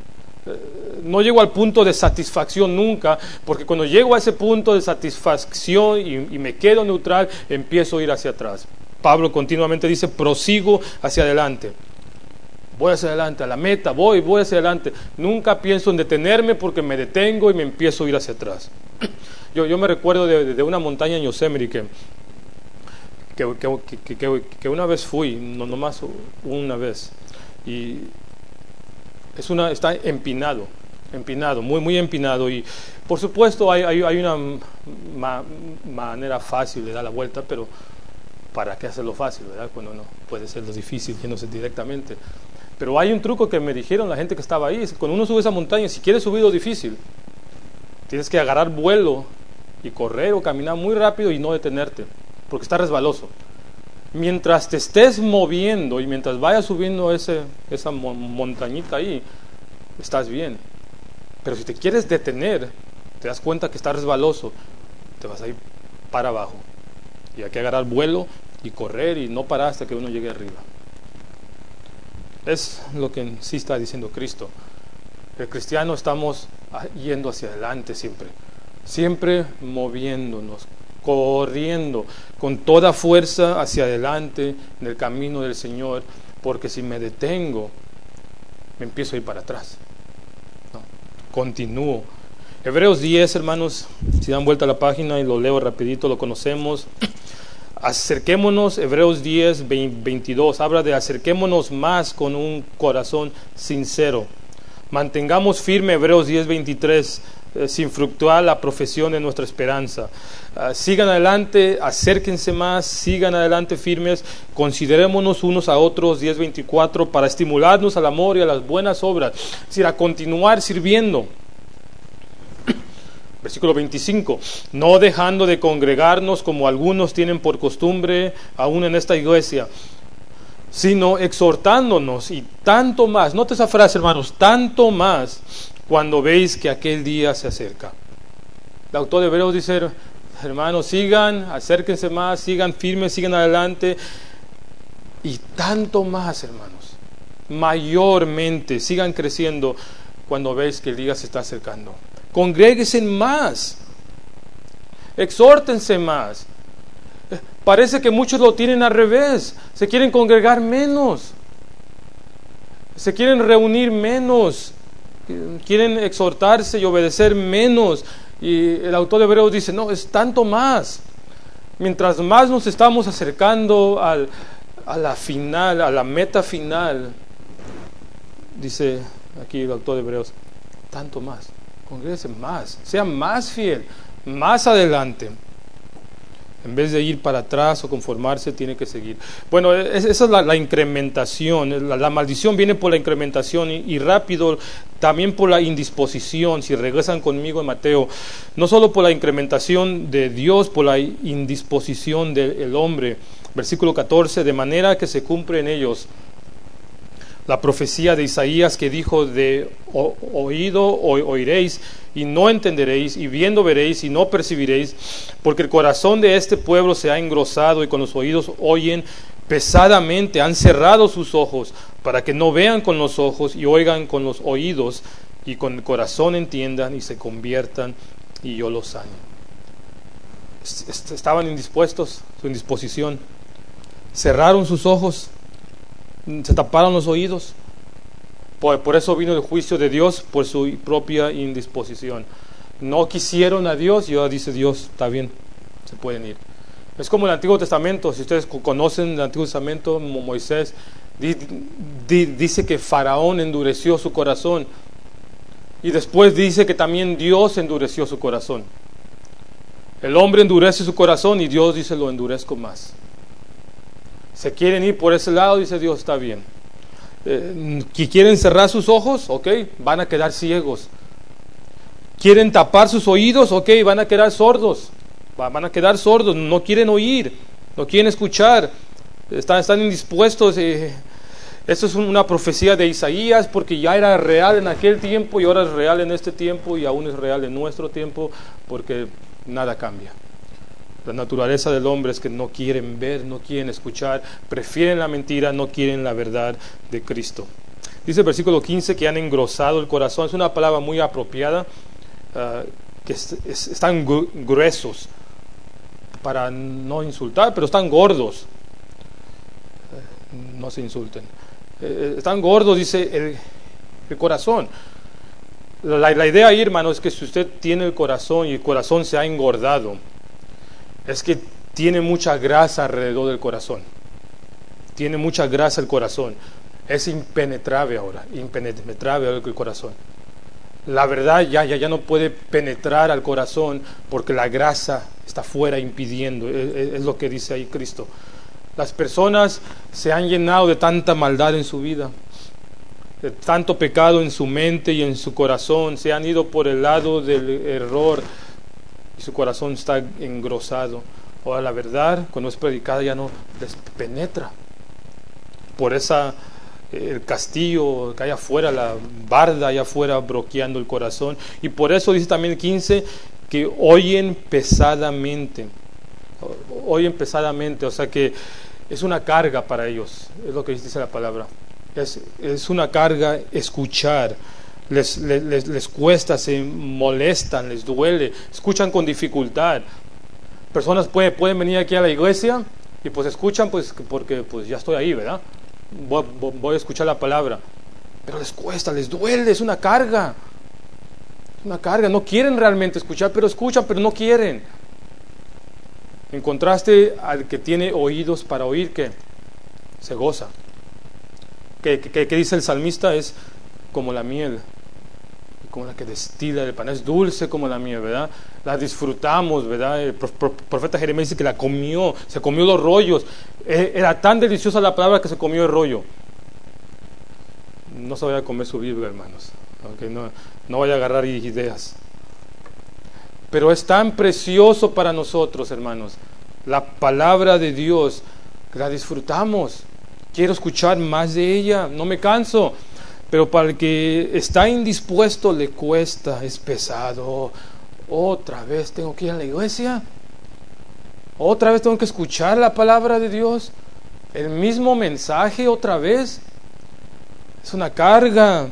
No llego al punto de satisfacción nunca, porque cuando llego a ese punto de satisfacción y me quedo neutral, empiezo a ir hacia atrás. Pablo continuamente dice, prosigo hacia adelante. Voy hacia adelante, a la meta, voy hacia adelante. Nunca pienso en detenerme porque me detengo y me empiezo a ir hacia atrás. Yo me recuerdo de una montaña en Yosemite que una vez fui, no más una vez, y está empinado, muy empinado, y por supuesto hay una manera fácil de dar la vuelta, pero ¿para qué hacerlo fácil, verdad? Cuando no puede ser lo difícil yéndose directamente. Pero hay un truco que me dijeron la gente que estaba ahí, es que cuando uno sube esa montaña, si quieres subir lo difícil, tienes que agarrar vuelo y correr o caminar muy rápido y no detenerte, porque está resbaloso. Mientras te estés moviendo y mientras vayas subiendo esa montañita ahí, estás bien. Pero si te quieres detener, te das cuenta que está resbaloso, te vas a ir para abajo. Y hay que agarrar vuelo y correr y no parar hasta que uno llegue arriba. Es lo que en sí está diciendo Cristo. El cristiano estamos yendo hacia adelante siempre moviéndonos, corriendo con toda fuerza hacia adelante en el camino del Señor, porque si me detengo, me empiezo a ir para atrás. No, continúo. Hebreos 10, hermanos, si dan vuelta a la página y lo leo rapidito, lo conocemos. Acerquémonos, Hebreos 10, 22, habla de acerquémonos más con un corazón sincero. Mantengamos firme, Hebreos 10, 23, sin fructuar la profesión de nuestra esperanza. Sigan adelante, acérquense más, sigan adelante firmes, considerémonos unos a otros, 10:24, para estimularnos al amor y a las buenas obras, es decir, a continuar sirviendo. Versículo 25, no dejando de congregarnos como algunos tienen por costumbre aún en esta iglesia, sino exhortándonos, y tanto más, note esa frase, hermanos, tanto más cuando veis que aquel día se acerca. El autor de Hebreos dice, hermanos, sigan, acérquense más, sigan firmes, sigan adelante, y tanto más, hermanos, mayormente, sigan creciendo cuando veis que el día se está acercando. Congréguense más, exhórtense más. Parece que muchos lo tienen al revés, se quieren congregar menos, se quieren reunir menos, quieren exhortarse y obedecer menos. Y el autor de Hebreos dice, no, es tanto más. Mientras más nos estamos acercando a la final, a la meta final, dice, aquí el autor de Hebreos, tanto más, congréguese más, sea más fiel, más adelante. En vez de ir para atrás o conformarse, tiene que seguir. Bueno, esa es la incrementación. La maldición viene por la incrementación y rápido también por la indisposición. Si regresan conmigo en Mateo, no solo por la incrementación de Dios, por la indisposición del hombre. Versículo 14, de manera que se cumple en ellos la profecía de Isaías que dijo: de oído oiréis y no entenderéis, y viendo veréis y no percibiréis, porque el corazón de este pueblo se ha engrosado y con los oídos oyen pesadamente, han cerrado sus ojos para que no vean con los ojos y oigan con los oídos y con el corazón entiendan y se conviertan y yo los sane. Estaban indispuestos, su indisposición, cerraron sus ojos, se taparon los oídos. Por eso vino el juicio de Dios, por su propia indisposición. No quisieron a Dios y ahora dice Dios, está bien, se pueden ir. Es como el Antiguo Testamento. Si ustedes conocen el Antiguo Testamento, Moisés dice que Faraón endureció su corazón y después dice que también Dios endureció su corazón. El hombre endurece su corazón y Dios dice: lo endurezco más. Se quieren ir por ese lado, dice Dios, está bien. ¿Quieren cerrar sus ojos? Ok, van a quedar ciegos. ¿Quieren tapar sus oídos? Ok, van a quedar sordos. Van a quedar sordos, no quieren oír, no quieren escuchar, están indispuestos. Esto es una profecía de Isaías, porque ya era real en aquel tiempo y ahora es real en este tiempo y aún es real en nuestro tiempo, porque nada cambia. La naturaleza del hombre es que no quieren ver, no quieren escuchar, prefieren la mentira, no quieren la verdad de Cristo. Dice el versículo 15 que han engrosado el corazón. Es una palabra muy apropiada, que están gruesos, para no insultar, pero están gordos. No se insulten. Están gordos, dice el corazón. La idea ahí, hermano, es que si usted tiene el corazón y el corazón se ha engordado, es que tiene mucha grasa alrededor del corazón. Tiene mucha grasa el corazón. Es impenetrable ahora el corazón. La verdad ya no puede penetrar al corazón porque la grasa está fuera impidiendo. Es lo que dice ahí Cristo. Las personas se han llenado de tanta maldad en su vida, de tanto pecado en su mente y en su corazón. Se han ido por el lado del error y su corazón está engrosado. Ahora la verdad, cuando es predicada, ya no les penetra. Por el castillo que hay afuera, la barda allá afuera bloqueando el corazón. Y por eso dice también el 15 que oyen pesadamente. Oyen pesadamente, o sea que es una carga para ellos, es lo que dice la palabra. Es una carga escuchar. Les cuesta, se molestan, les duele, escuchan con dificultad. Personas pueden venir aquí a la iglesia y pues escuchan porque pues ya estoy ahí, ¿verdad? Voy a escuchar la palabra, pero les cuesta, les duele, es una carga. Una carga, no quieren realmente escuchar, pero escuchan, pero no quieren. En contraste al que tiene oídos para oír, que se goza. Que dice el salmista, es como la miel, como la que destila del pan, es dulce como la miel, ¿verdad? La disfrutamos, ¿verdad? El profeta Jeremías dice que se comió los rollos. Era tan deliciosa la palabra que se comió el rollo. No se vaya a comer su Biblia, hermanos, okay, no vaya a agarrar ideas. Pero es tan precioso para nosotros, hermanos, la palabra de Dios, que la disfrutamos. Quiero escuchar más de ella, no me canso. Pero para el que está indispuesto le cuesta, es pesado. Otra vez tengo que ir a la iglesia, otra vez tengo que escuchar la palabra de Dios, el mismo mensaje otra vez. Es una carga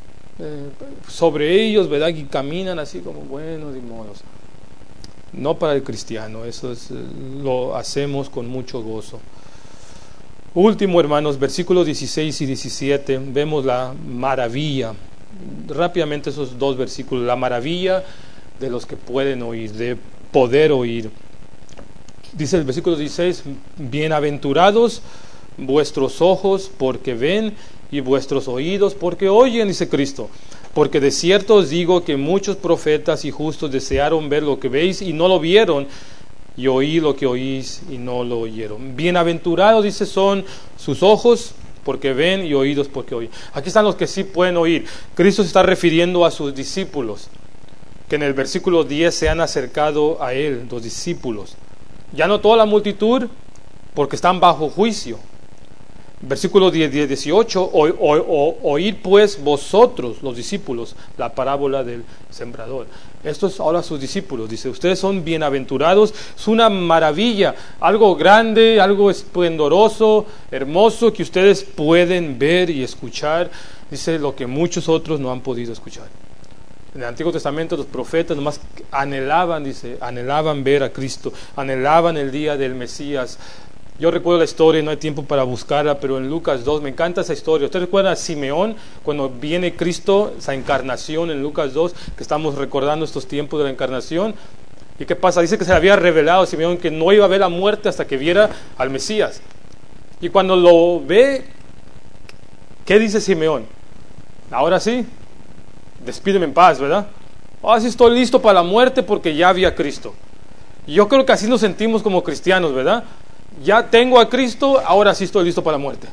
sobre ellos, ¿verdad? Y caminan así como buenos y modos. No para el cristiano, lo hacemos con mucho gozo. Último, hermanos, versículos 16 y 17, vemos la maravilla. Rápidamente esos dos versículos, la maravilla de los que pueden oír, de poder oír. Dice el versículo 16, bienaventurados vuestros ojos porque ven y vuestros oídos porque oyen, dice Cristo. Porque de cierto os digo que muchos profetas y justos desearon ver lo que veis y no lo vieron, y oí lo que oís y no lo oyeron. Bienaventurados, dice, son sus ojos porque ven y oídos porque oyen. Aquí están los que sí pueden oír. Cristo se está refiriendo a sus discípulos, que en el versículo 10 se han acercado a Él, los discípulos. Ya no toda la multitud, porque están bajo juicio. Versículo 18, oíd pues vosotros, los discípulos, la parábola del sembrador. Estos ahora sus discípulos, dice, ustedes son bienaventurados, es una maravilla, algo grande, algo esplendoroso, hermoso, que ustedes pueden ver y escuchar, dice, lo que muchos otros no han podido escuchar. En el Antiguo Testamento los profetas nomás anhelaban, dice, anhelaban ver a Cristo, anhelaban el día del Mesías. Yo recuerdo la historia, no hay tiempo para buscarla, pero en Lucas 2, me encanta esa historia. ¿Ustedes recuerdan a Simeón cuando viene Cristo, esa encarnación en Lucas 2, que estamos recordando estos tiempos de la encarnación? ¿Y qué pasa? Dice que se le había revelado a Simeón que no iba a ver la muerte hasta que viera al Mesías. Y cuando lo ve, ¿qué dice Simeón? Ahora sí, despídeme en paz, ¿verdad? Ahora sí estoy listo para la muerte porque ya vi a Cristo. Y yo creo que así nos sentimos como cristianos, ¿verdad? Ya tengo a Cristo, ahora sí estoy listo para la muerte.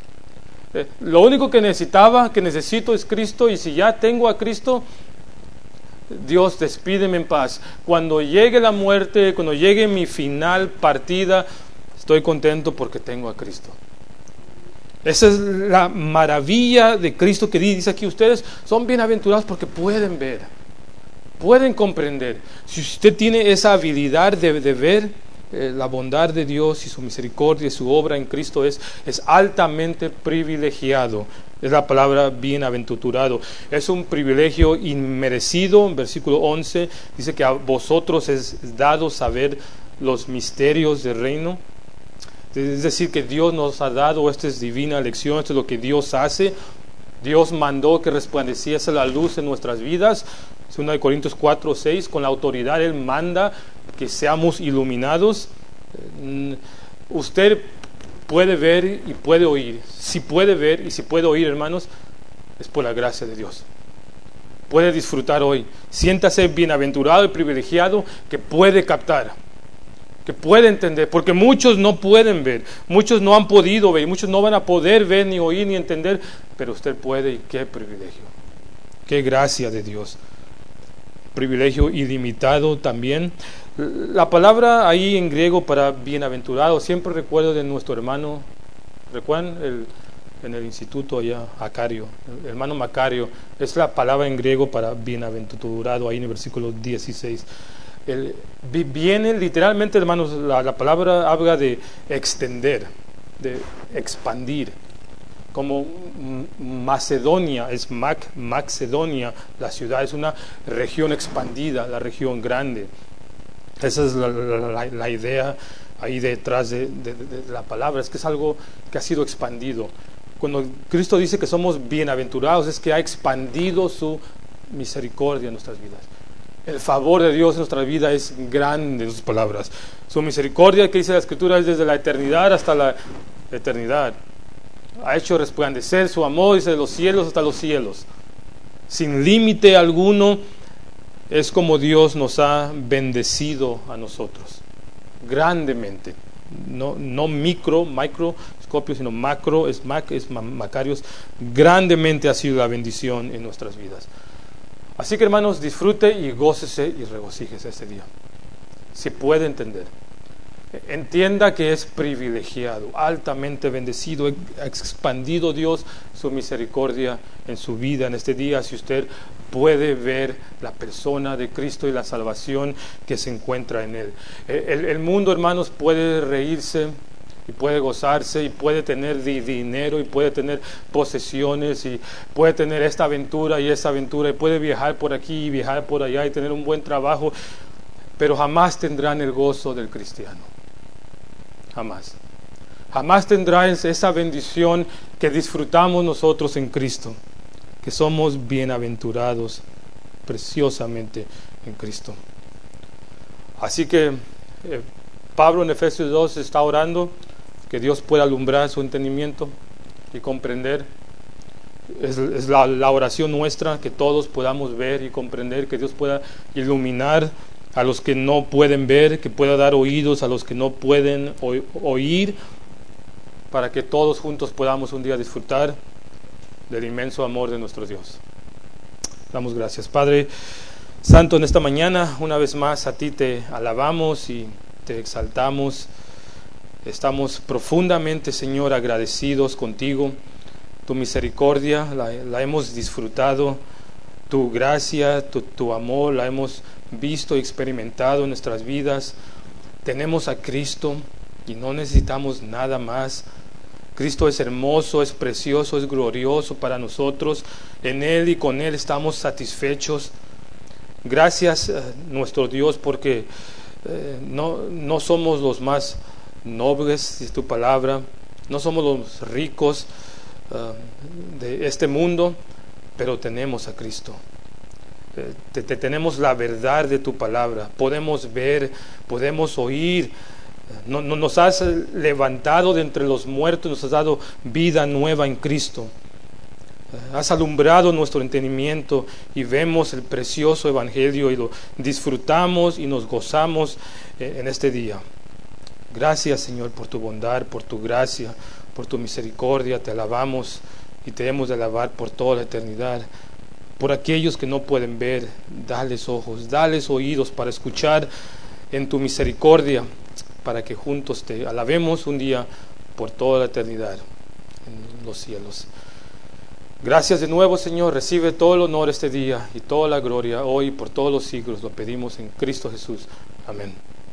Lo único que necesito es Cristo, y si ya tengo a Cristo, Dios, despídeme en paz. Cuando llegue la muerte, cuando llegue mi final partida, estoy contento porque tengo a Cristo. Esa es la maravilla de Cristo que dice aquí, ustedes son bienaventurados porque pueden ver, pueden comprender. Si usted tiene esa habilidad de ver, la bondad de Dios y su misericordia y su obra en Cristo es altamente privilegiado. Es la palabra bienaventurado. Es un privilegio inmerecido. En versículo 11 dice que a vosotros es dado saber los misterios del reino. Es decir, que Dios nos ha dado, esta es divina lección, esto es lo que Dios hace. Dios mandó que resplandeciese la luz en nuestras vidas. 2 Corintios 4, 6, con la autoridad Él manda que seamos iluminados. Usted puede ver y puede oír. Si puede ver y si puede oír, hermanos, es por la gracia de Dios. Puede disfrutar hoy. Siéntase bienaventurado y privilegiado que puede captar, que puede entender, porque muchos no pueden ver, muchos no han podido ver, muchos no van a poder ver, ni oír, ni entender, pero usted puede, y qué privilegio, qué gracia de Dios. Privilegio ilimitado también. La palabra ahí en griego para bienaventurado, siempre recuerdo de nuestro hermano, ¿recuerdan? En el instituto allá, Macario, el hermano Macario, es la palabra en griego para bienaventurado, ahí en el versículo 16. Viene literalmente, hermanos, la palabra habla de extender, de expandir. Como Macedonia, es Macedonia, la ciudad es una región expandida, la región grande. Esa es la idea ahí detrás de la palabra, es que es algo que ha sido expandido. Cuando Cristo dice que somos bienaventurados, es que ha expandido su misericordia en nuestras vidas. El favor de Dios en nuestra vida es grande, en sus palabras. Su misericordia, que dice la Escritura, es desde la eternidad hasta la eternidad. Ha hecho resplandecer su amor desde los cielos hasta los cielos, sin límite alguno. Es como Dios nos ha bendecido a nosotros, grandemente. No microscopio, sino macro, es Macarios. Grandemente ha sido la bendición en nuestras vidas. Así que, hermanos, disfrute y gócese y regocíjese este día, si puede entender. Entienda que es privilegiado, altamente bendecido, ha expandido Dios su misericordia en su vida en este día. Si usted puede ver la persona de Cristo y la salvación que se encuentra en Él. El mundo, hermanos, puede reírse y puede gozarse y puede tener dinero y puede tener posesiones y puede tener esta aventura y esa aventura y puede viajar por aquí y viajar por allá y tener un buen trabajo, pero jamás tendrán el gozo del cristiano. Jamás tendrá esa bendición que disfrutamos nosotros en Cristo, que somos bienaventurados preciosamente en Cristo. Así que Pablo en Efesios 2 está orando que Dios pueda alumbrar su entendimiento y comprender es la oración nuestra, que todos podamos ver y comprender, que Dios pueda iluminar a los que no pueden ver, que pueda dar oídos a los que no pueden oír, para que todos juntos podamos un día disfrutar del inmenso amor de nuestro Dios. Damos gracias, Padre Santo, en esta mañana una vez más a ti te alabamos y te exaltamos. Estamos profundamente, Señor, agradecidos contigo. Tu misericordia la hemos disfrutado, tu gracia, tu amor la hemos visto y experimentado en nuestras vidas. Tenemos a Cristo y no necesitamos nada más. Cristo es hermoso, es precioso, es glorioso para nosotros. En Él y con Él estamos satisfechos. Gracias, nuestro Dios, porque no somos los más nobles, es tu palabra, no somos los ricos de este mundo, pero tenemos a Cristo. Tenemos la verdad de tu palabra, podemos ver, podemos oír. Nos has levantado de entre los muertos, nos has dado vida nueva en Cristo. Has alumbrado nuestro entendimiento y vemos el precioso evangelio y lo disfrutamos y nos gozamos en este día. Gracias, Señor, por tu bondad, por tu gracia, por tu misericordia. Te alabamos y te hemos de alabar por toda la eternidad. Por aquellos que no pueden ver, dales ojos, dales oídos para escuchar en tu misericordia, para que juntos te alabemos un día por toda la eternidad en los cielos. Gracias de nuevo, Señor. Recibe todo el honor este día y toda la gloria hoy y por todos los siglos. Lo pedimos en Cristo Jesús. Amén.